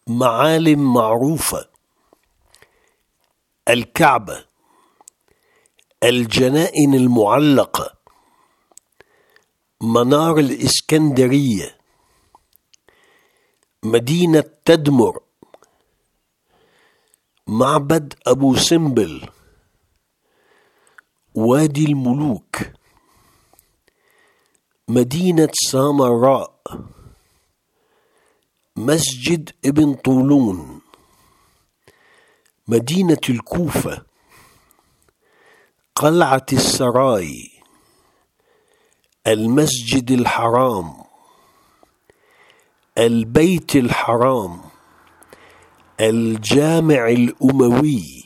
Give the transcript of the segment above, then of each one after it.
معالم معروفة: الكعبة، الجنائن المعلقة، منار الإسكندرية، مدينة تدمر، معبد أبو سمبل، وادي الملوك، مدينة سامراء، مسجد ابن طولون، مدينة الكوفة، قلعة السراي، المسجد الحرام، البيت الحرام، الجامع الأموي،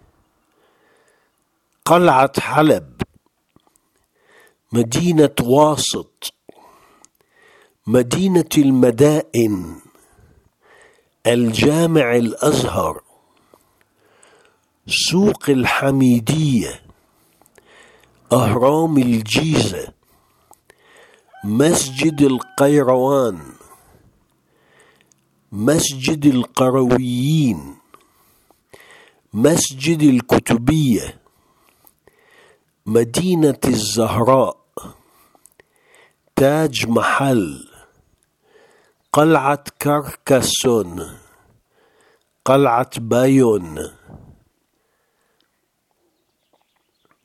قلعة حلب، مدينة واسط، مدينة المدائن، الجامع الأزهر، سوق الحميدية، أهرام الجيزة، مسجد القيروان، مسجد القرويين، مسجد الكتبية، مدينة الزهراء، تاج محل، قلعة كاركاسون، قلعة بايون،